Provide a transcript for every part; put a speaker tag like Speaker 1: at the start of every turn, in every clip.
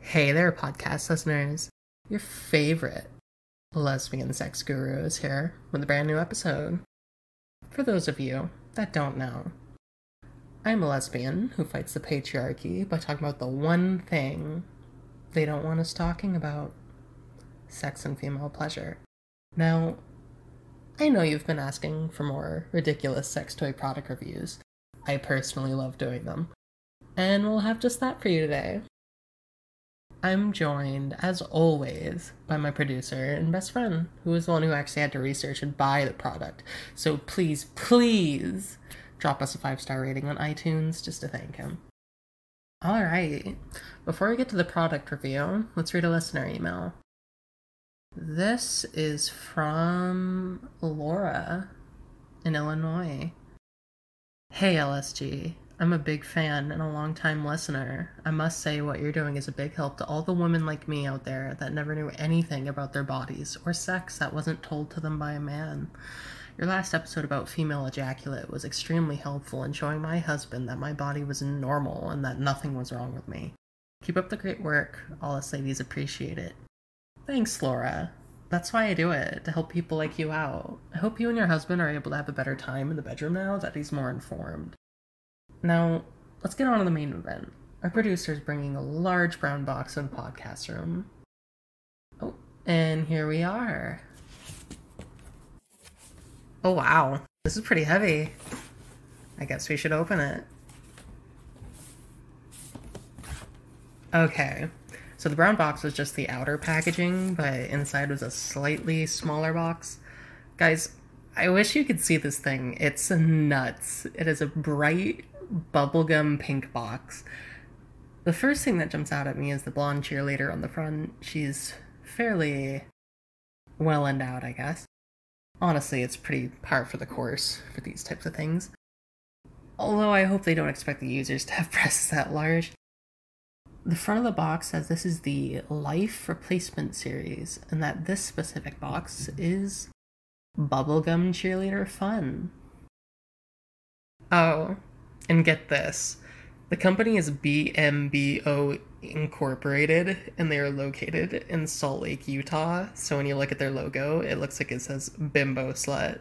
Speaker 1: Hey there, podcast listeners. Your favorite lesbian sex guru is here with a brand new episode. For those of you that don't know, I'm a lesbian who fights the patriarchy by talking about the one thing they don't want us talking about: sex and female pleasure. Now, I know you've been asking for more ridiculous sex toy product reviews. I personally love doing them. And we'll have just that for you today. I'm joined, as always, by my producer and best friend, who is the one who actually had to research and buy the product. So please, please drop us a 5-star rating on iTunes just to thank him. Alright, before we get to the product review, let's read a listener email. This is from Laura in Illinois. Hey LSG, I'm a big fan and a long-time listener. I must say what you're doing is a big help to all the women like me out there that never knew anything about their bodies or sex that wasn't told to them by a man. Your last episode about female ejaculate was extremely helpful in showing my husband that my body was normal and that nothing was wrong with me. Keep up the great work. All us ladies appreciate it. Thanks, Laura. That's why I do it, to help people like you out. I hope you and your husband are able to have a better time in the bedroom now that he's more informed. Now, let's get on to the main event. Our producer is bringing a large brown box in the podcast room. Oh, and here we are. Oh wow, this is pretty heavy. I guess we should open it. Okay, so the brown box was just the outer packaging, but inside was a slightly smaller box. Guys, I wish you could see this thing. It's nuts. It is a bright bubblegum pink box. The first thing that jumps out at me is the blonde cheerleader on the front. She's fairly well endowed, I guess. Honestly, it's pretty par for the course for these types of things. Although I hope they don't expect the users to have breasts that large. The front of the box says this is the Life Replacement series, and that this specific box is bubblegum cheerleader fun. Oh, and get this. The company is BMBO Incorporated, and they are located in Salt Lake, Utah. So when you look at their logo, it looks like it says Bimbo Slut.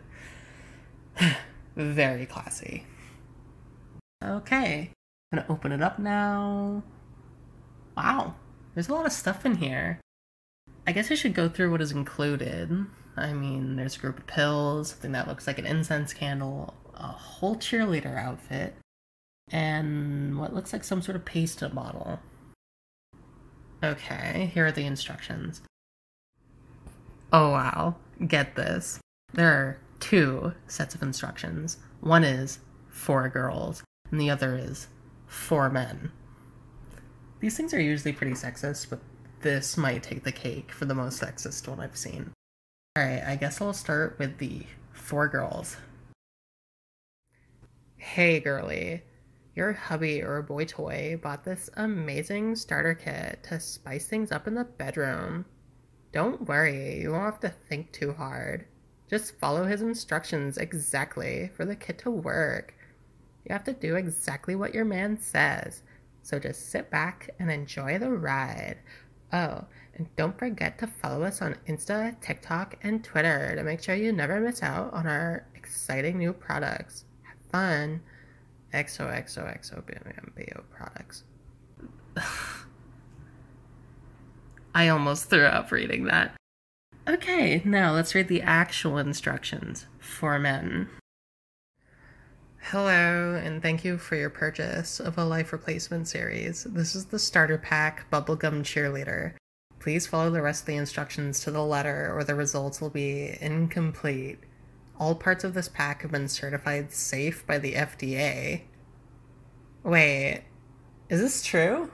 Speaker 1: Very classy. Okay, I'm gonna open it up now. Wow, there's a lot of stuff in here. I guess I should go through what is included. I mean, there's a group of pills, something that looks like an incense candle, a whole cheerleader outfit, and what looks like some sort of paste bottle. Okay, here are the instructions. Oh wow, get this. There are 2 sets of instructions. One is for girls, and the other is for men. These things are usually pretty sexist, but this might take the cake for the most sexist one I've seen. Alright, I guess I'll start with the for girls. Hey girly, your hubby or boy toy bought this amazing starter kit to spice things up in the bedroom. Don't worry, you won't have to think too hard. Just follow his instructions exactly for the kit to work. You have to do exactly what your man says, so just sit back and enjoy the ride. Oh, and don't forget to follow us on Insta, TikTok, and Twitter to make sure you never miss out on our exciting new products. Have fun. XOXOXO BMBO products. I almost threw up reading that. Okay, now let's read the actual instructions for men. Hello, and thank you for your purchase of a Life Replacement series. This is the starter pack Bubblegum Cheerleader. Please follow the rest of the instructions to the letter or the results will be incomplete. All parts of this pack have been certified safe by the FDA. Wait, is this true?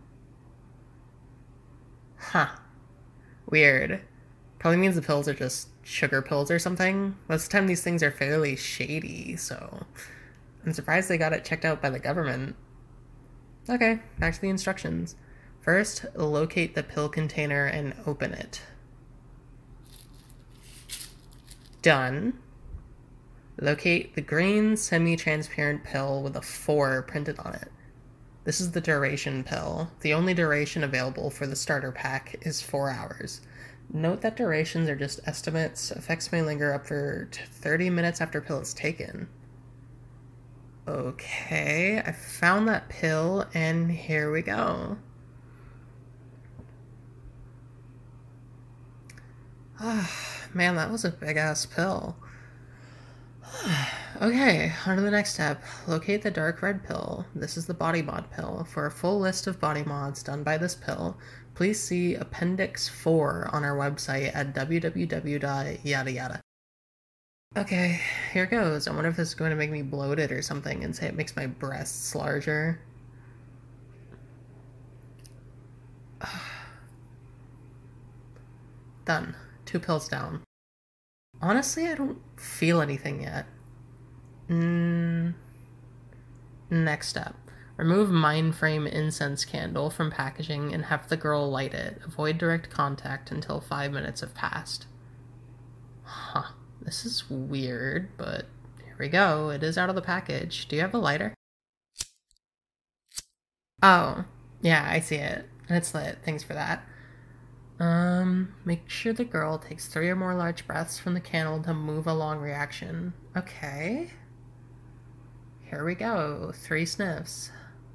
Speaker 1: Huh. Weird. Probably means the pills are just sugar pills or something. Most of the time these things are fairly shady, so I'm surprised they got it checked out by the government. Okay, back to the instructions. First, locate the pill container and open it. Done. Locate the green semi-transparent pill with a 4 printed on it. This is the duration pill. The only duration available for the starter pack is 4 hours. Note that durations are just estimates. Effects may linger up for 30 minutes after pill is taken. Okay, I found that pill, and here we go. Man, that was a big-ass pill. Okay, on to the next step. Locate the dark red pill. This is the body mod pill. For a full list of body mods done by this pill, please see Appendix 4 on our website at www.yada. Okay, here goes. I wonder if this is going to make me bloated or something and say it makes my breasts larger. Done. 2 pills down. Honestly, I don't feel anything yet. Next step. Remove Mindframe incense candle from packaging and have the girl light it. Avoid direct contact until 5 minutes have passed. Huh. This is weird, but here we go. It is out of the package. Do you have a lighter? Oh, yeah, I see it. And it's lit. Thanks for that. Make sure the girl takes 3 or more large breaths from the candle to move a long reaction. Okay. Here we go. 3 sniffs.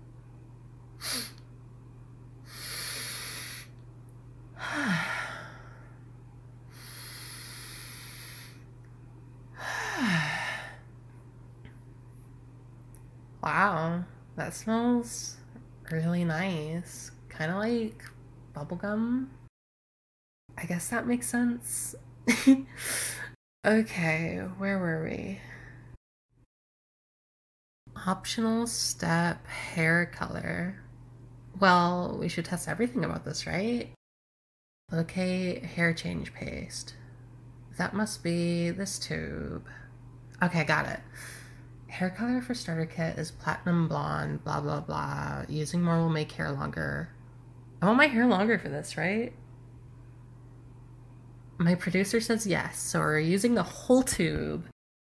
Speaker 1: Wow, that smells really nice. Kind of like bubblegum. I guess that makes sense. Okay, where were we? Optional step, hair color. Well, we should test everything about this, right? Okay, hair change paste. That must be this tube. Okay, got it. Hair color for starter kit is platinum blonde, blah blah blah. Using more will make hair longer. I want my hair longer for this, right? My producer says yes, so we're using the whole tube.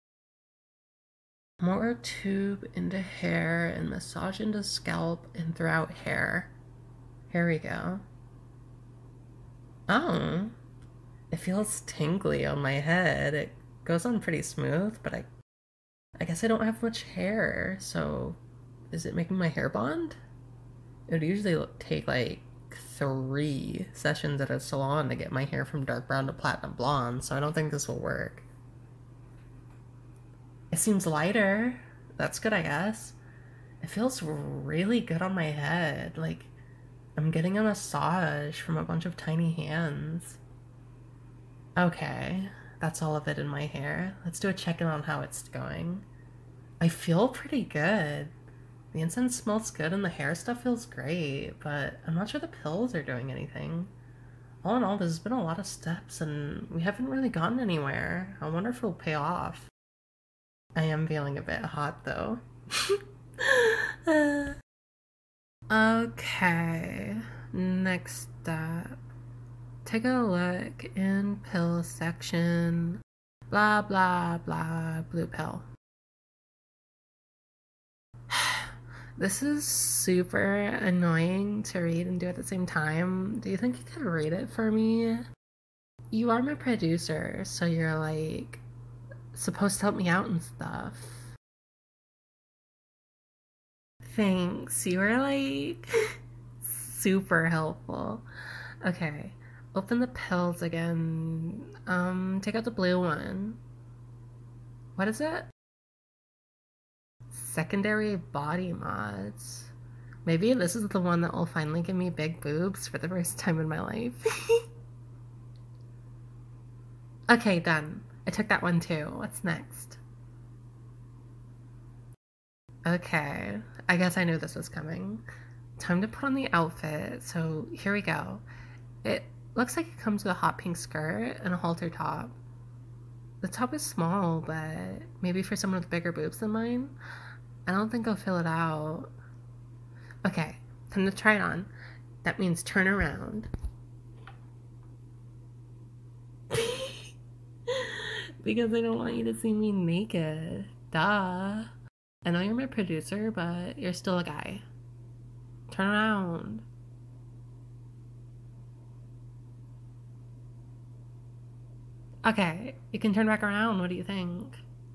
Speaker 1: More tube into hair and massage into scalp and throughout hair. Here we go. Oh, it feels tingly on my head. It goes on pretty smooth, but I guess I don't have much hair, so is it making my hair bond? It would usually take like 3 sessions at a salon to get my hair from dark brown to platinum blonde, so I don't think this will work. It seems lighter. That's good, I guess. It feels really good on my head. Like, I'm getting a massage from a bunch of tiny hands. Okay, that's all of it in my hair. Let's do a check-in on how it's going. I feel pretty good. The incense smells good and the hair stuff feels great, but I'm not sure the pills are doing anything. All in all, there's been a lot of steps and we haven't really gotten anywhere. I wonder if it'll pay off. I am feeling a bit hot though. Okay, next step. Take a look in pill section. Blah blah blah, blue pill. This is super annoying to read and do at the same time. Do you think you could read it for me? You are my producer, so you're like supposed to help me out and stuff. Thanks. You were like super helpful. Okay. Open the pills again. Take out the blue one. What is it? Secondary body mods. Maybe this is the one that will finally give me big boobs for the first time in my life. Okay, done. I took that one too. What's next? Okay, I guess I knew this was coming. Time to put on the outfit, so here we go. It looks like it comes with a hot pink skirt and a halter top. The top is small, but maybe for someone with bigger boobs than mine. I don't think I'll fill it out. Okay, time to try it on. That means turn around. Because I don't want you to see me naked. Duh. I know you're my producer, but you're still a guy. Turn around. Okay, you can turn back around. What do you think?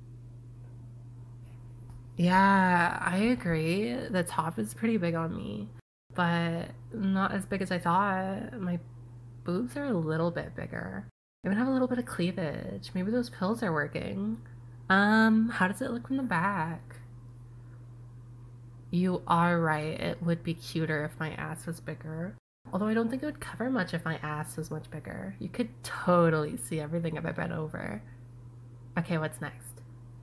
Speaker 1: Yeah, I agree. The top is pretty big on me, but not as big as I thought. My boobs are a little bit bigger. I even have a little bit of cleavage. Maybe those pills are working. How does it look from the back? You are right. It would be cuter if my ass was bigger. Although I don't think it would cover much if my ass was much bigger. You could totally see everything if I bent over. Okay, what's next?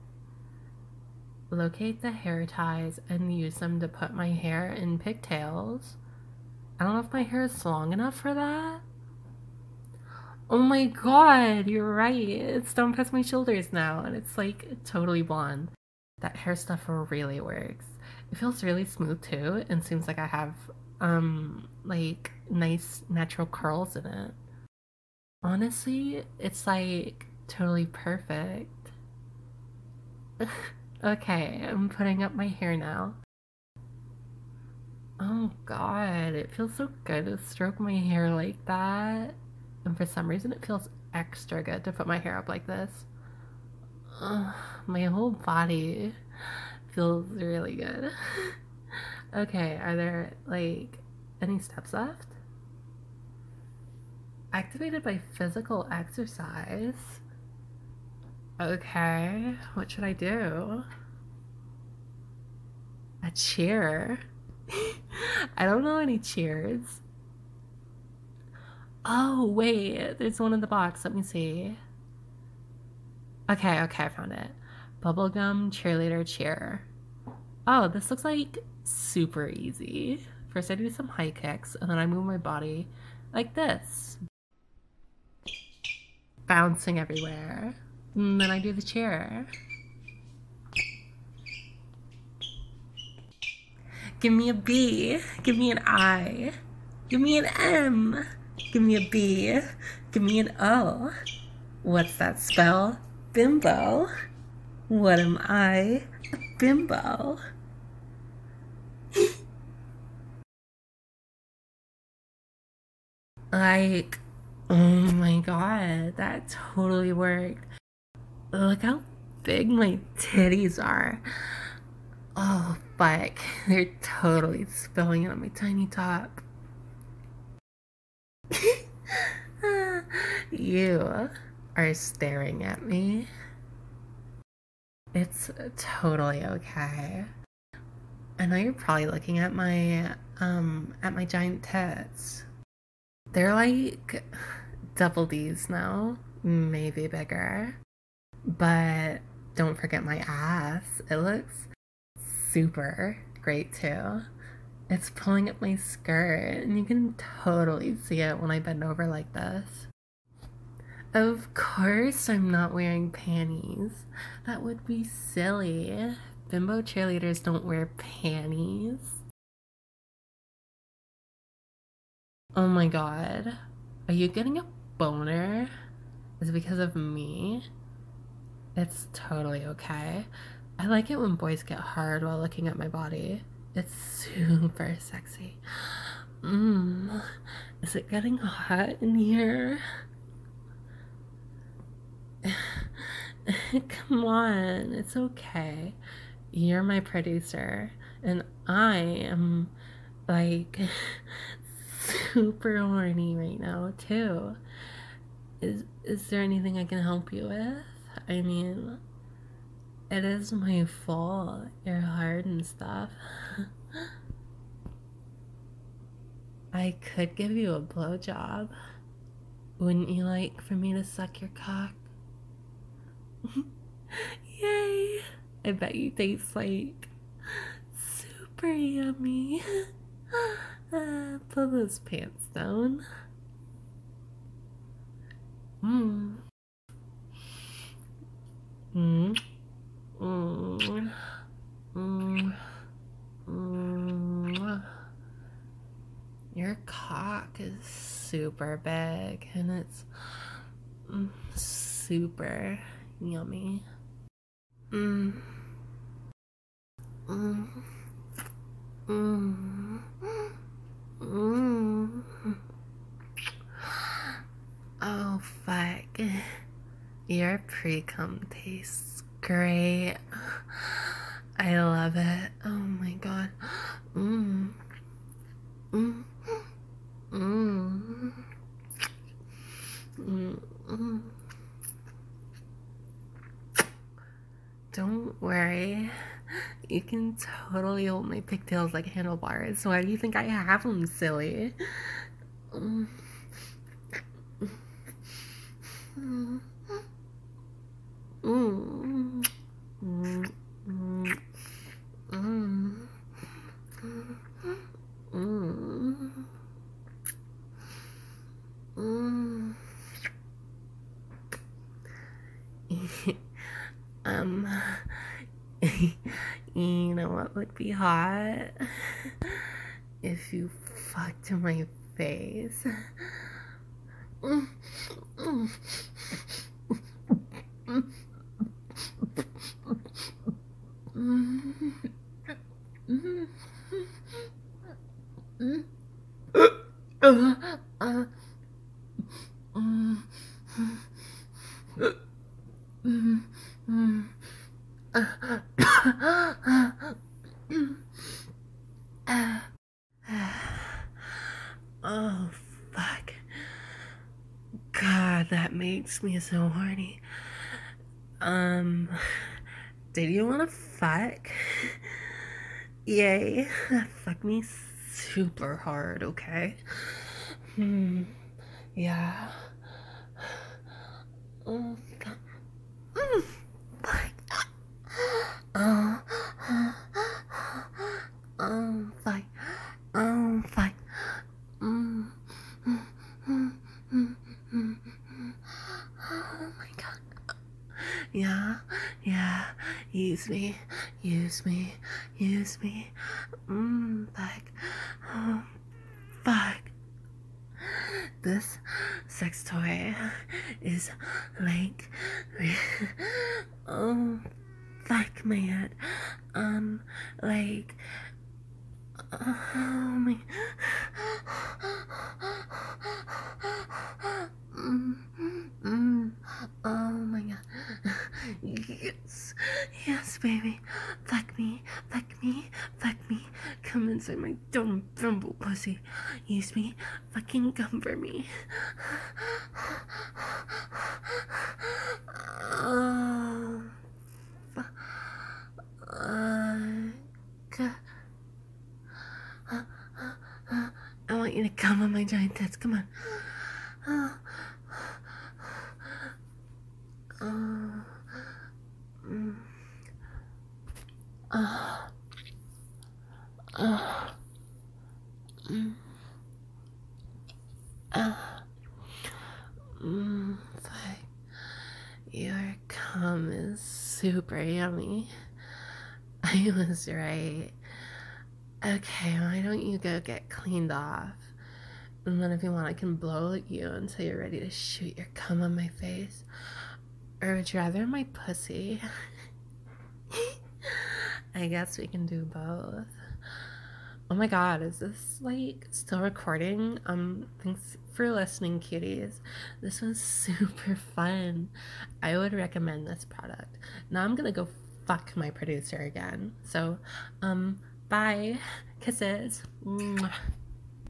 Speaker 1: Locate the hair ties and use them to put my hair in pigtails. I don't know if my hair is long enough for that. Oh my god, you're right. It's down past my shoulders now, and it's like totally blonde. That hair stuff really works. It feels really smooth too, and seems like I have like nice natural curls in it. Honestly, it's like totally perfect. Okay, I'm putting up my hair now. Oh god, it feels so good to stroke my hair like that. And for some reason, it feels extra good to put my hair up like this. Ugh, my whole body feels really good. Okay, are there like any steps left? Activated by physical exercise. Okay, what should I do? A cheer? I don't know any cheers. Oh, wait, there's one in the box. Let me see. Okay, I found it. Bubblegum cheerleader cheer. Oh, this looks like super easy. First, I do some high kicks, and then I move my body like this, bouncing everywhere. And then I do the cheer. Give me a B. Give me an I. Give me an M. Give me a B. Give me an O. What's that spell? Bimbo. What am I? A bimbo. Like, oh my god, that totally worked. Look how big my titties are. Oh, fuck. They're totally spilling on my tiny top. You are staring at me. It's totally okay. I know you're probably looking at my giant tits. They're like double D's now, maybe bigger. But don't forget my ass. It looks super great too. It's pulling up my skirt, and you can totally see it when I bend over like this. Of course, I'm not wearing panties. That would be silly. Bimbo cheerleaders don't wear panties. Oh my god. Are you getting a boner? Is it because of me? It's totally okay. I like it when boys get hard while looking at my body. It's super sexy. Is it getting hot in here? Come on, it's okay. You're my producer, and I am like super horny right now too. Is there anything I can help you with? I mean, it is my fault. You're hard and stuff. I could give you a blowjob. Wouldn't you like for me to suck your cock? Yay! I bet you taste like super yummy. Pull those pants down. Mmm. Mmm. Mmm. Mmm. Mmm. Your cock is super big and it's super yummy. Mmm. Mmm. Mmm. Mm. Oh, fuck. Your pre-cum tastes great. I love it. Oh my god. Mm. Mm. Mm. Mm. Mm. Don't worry. You can totally hold my pigtails like handlebars. Why do you think I have them, silly? Mm. Mm. Mm. Mm. Mm. Mm. Mm. Mm. um, you know what would be hot? If you fucked my face. Mm. Mm. Mm. Mm. Mm. Oh, fuck. God, that makes me so horny. Did you want to fuck? Yay. Fuck me super hard, okay? Yeah. Oh, fuck. Oh, fuck. Oh, fuck. Mm. Mm. Mm. Mm. Mm. Oh my god. Yeah, yeah. Use me, use me, use me. Fuck. Oh, fuck. This sex toy is like, oh, fuck, man. Like, oh my. Oh my god. Yes. Yes, baby. Fuck me. Fuck me. Fuck me. Come inside my dumb bumble pussy. Use me. Fucking comfort me. Oh. Fuck. I want you to come on my giant tits. Come on. Oh. Oh. Mm. Oh. Oh. Mm. Oh. Fuck. Your cum is super yummy. I was right. Okay, why don't you go get cleaned off? And then if you want, I can blow at you until you're ready to shoot your cum on my face. Or would you rather my pussy? I guess we can do both. Oh my god, is this like still recording? Thanks for listening, cuties. This was super fun. I would recommend this product. Now I'm gonna go fuck my producer again. So, bye. Kisses. Mwah.